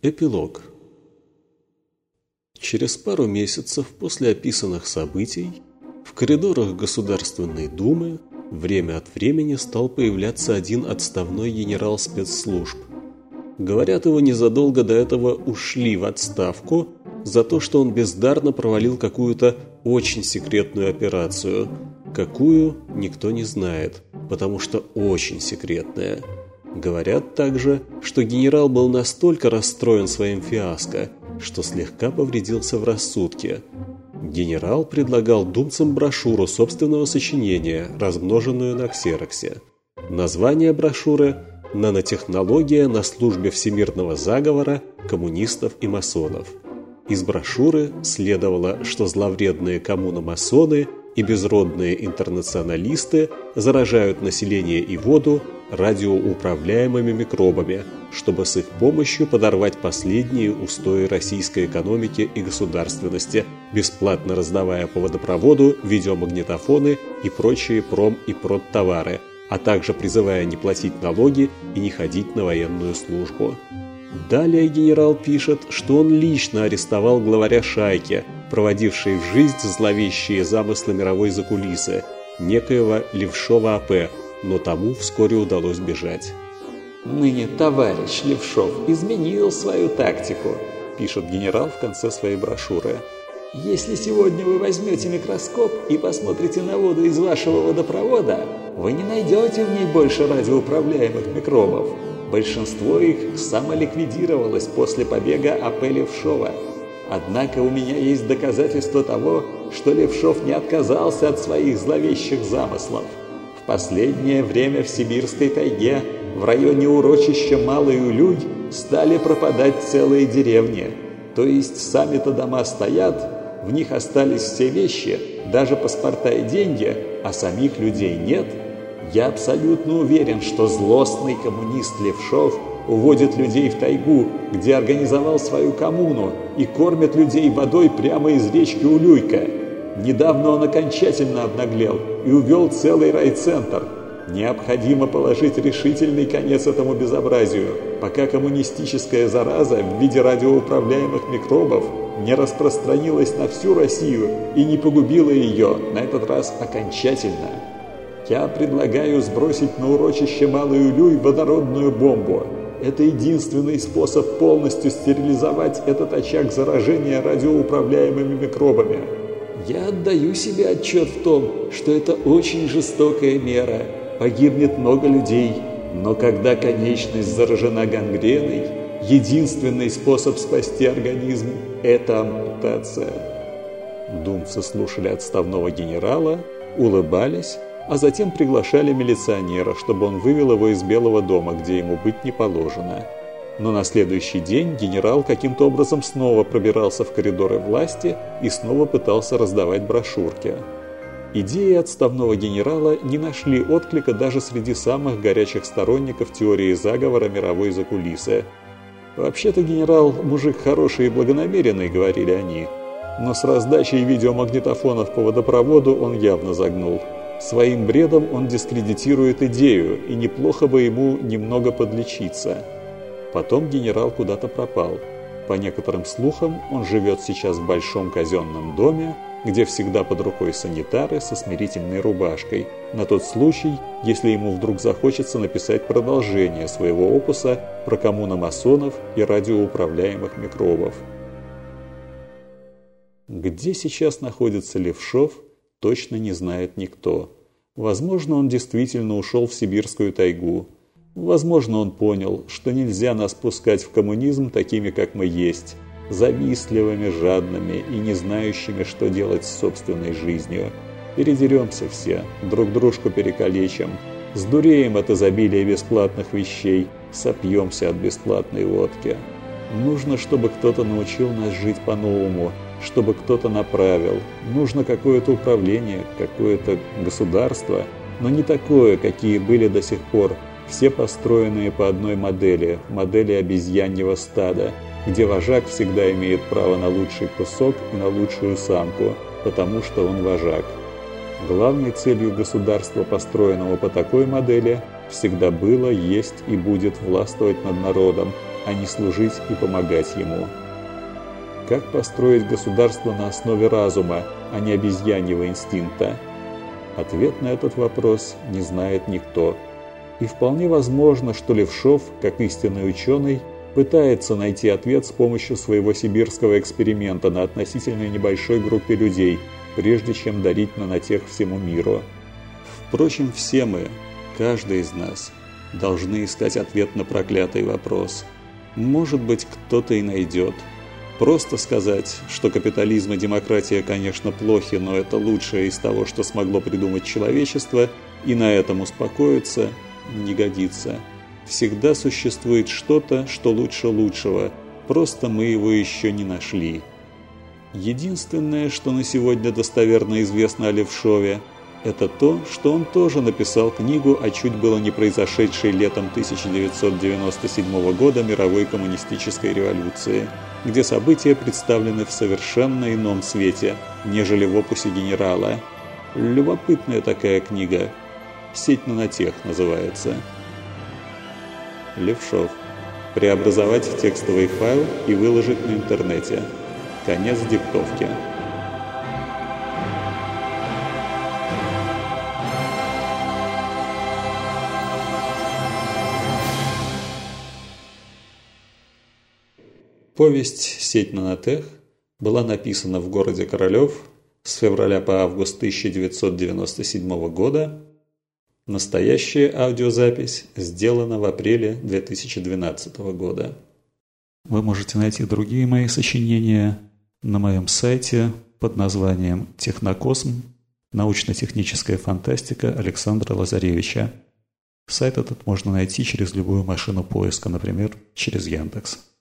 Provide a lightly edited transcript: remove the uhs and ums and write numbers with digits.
Эпилог. Через пару месяцев после описанных событий в коридорах Государственной Думы время от времени стал появляться один отставной генерал спецслужб. Говорят, его незадолго до этого ушли в отставку за то, что он бездарно провалил какую-то очень секретную операцию. Какую, никто не знает, потому что очень секретная. Говорят также, что генерал был настолько расстроен своим фиаско, что слегка повредился в рассудке. Генерал предлагал думцам брошюру собственного сочинения, размноженную на ксероксе. Название брошюры «Нанотехнология на службе всемирного заговора коммунистов и масонов». Из брошюры следовало, что зловредные коммуномасоны и безродные интернационалисты заражают население и воду радиоуправляемыми микробами, чтобы с их помощью подорвать последние устои российской экономики и государственности, бесплатно раздавая по водопроводу видеомагнитофоны и прочие пром- и продтовары, а также призывая не платить налоги и не ходить на военную службу. Далее генерал пишет, что он лично арестовал главаря шайки, проводившей в жизнь зловещие замыслы мировой закулисы, некоего Левшова А.П., но тому вскоре удалось бежать. «Ныне товарищ Левшов изменил свою тактику», – пишет генерал в конце своей брошюры. «Если сегодня вы возьмете микроскоп и посмотрите на воду из вашего водопровода, вы не найдете в ней больше радиоуправляемых микробов. Большинство их самоликвидировалось после побега А.П. Левшова. Однако у меня есть доказательства того, что Левшов не отказался от своих зловещих замыслов. В последнее время в сибирской тайге, в районе урочища Малый Улюй, стали пропадать целые деревни. То есть сами-то дома стоят, в них остались все вещи, даже паспорта и деньги, а самих людей нет. Я абсолютно уверен, что злостный коммунист Левшов уводит людей в тайгу, где организовал свою коммуну и кормит людей водой прямо из речки Улюйка. Недавно он окончательно обнаглел и увел целый райцентр. Необходимо положить решительный конец этому безобразию, пока коммунистическая зараза в виде радиоуправляемых микробов не распространилась на всю Россию и не погубила ее, на этот раз окончательно. Я предлагаю сбросить на урочище Малый Улюй водородную бомбу. Это единственный способ полностью стерилизовать этот очаг заражения радиоуправляемыми микробами. Я отдаю себе отчет в том, что это очень жестокая мера. Погибнет много людей, но когда конечность заражена гангреной, единственный способ спасти организм – это ампутация. Думцы слушали отставного генерала, улыбались, а затем приглашали милиционера, чтобы он вывел его из Белого дома, где ему быть не положено. Но на следующий день генерал каким-то образом снова пробирался в коридоры власти и снова пытался раздавать брошюрки. Идеи отставного генерала не нашли отклика даже среди самых горячих сторонников теории заговора мировой закулисы. «Вообще-то генерал мужик хороший и благонамеренный», — говорили они, но с раздачей видеомагнитофонов по водопроводу он явно загнул. Своим бредом он дискредитирует идею, и неплохо бы ему немного подлечиться. Потом генерал куда-то пропал. По некоторым слухам, он живет сейчас в большом казенном доме, где всегда под рукой санитары со смирительной рубашкой, на тот случай, если ему вдруг захочется написать продолжение своего опуса про коммуномасонов и радиоуправляемых микробов. Где сейчас находится Левшов, точно не знает никто. Возможно, он действительно ушел в сибирскую тайгу. Возможно, он понял, что нельзя нас пускать в коммунизм такими, как мы есть, завистливыми, жадными и не знающими, что делать с собственной жизнью. Передеремся все, друг дружку перекалечим, сдуреем от изобилия бесплатных вещей, сопьемся от бесплатной водки. Нужно, чтобы кто-то научил нас жить по-новому, чтобы кто-то направил. Нужно какое-то управление, какое-то государство, но не такое, какие были до сих пор, все построенные по одной модели обезьяньего стада, где вожак всегда имеет право на лучший кусок и на лучшую самку, потому что он вожак. Главной целью государства, построенного по такой модели, всегда было, есть и будет властвовать над народом, а не служить и помогать ему. Как построить государство на основе разума, а не обезьяньего инстинкта? Ответ на этот вопрос не знает никто. И вполне возможно, что Левшов, как истинный ученый, пытается найти ответ с помощью своего сибирского эксперимента на относительно небольшой группе людей, прежде чем дарить нанотех всему миру. Впрочем, все мы, каждый из нас, должны искать ответ на проклятый вопрос. Может быть, кто-то и найдет. Просто сказать, что капитализм и демократия, конечно, плохи, но это лучшее из того, что смогло придумать человечество, и на этом успокоиться, не годится. Всегда существует что-то, что лучше лучшего, просто мы его еще не нашли. Единственное, что на сегодня достоверно известно о Левшове, это то, что он тоже написал книгу о чуть было не произошедшей летом 1997 года мировой коммунистической революции, где события представлены в совершенно ином свете, нежели в опусе генерала. Любопытная такая книга. «Сеть нанотех» называется. Левшов. Преобразовать в текстовый файл и выложить на интернете. Конец диктовки. Повесть «Сеть нанотех» была написана в городе Королев с февраля по август 1997 года. Настоящая аудиозапись сделана в апреле 2012 года. Вы можете найти другие мои сочинения на моем сайте под названием «Технокосм. Научно-техническая фантастика» Александра Лазаревича. Сайт этот можно найти через любую машину поиска, например, через Яндекс.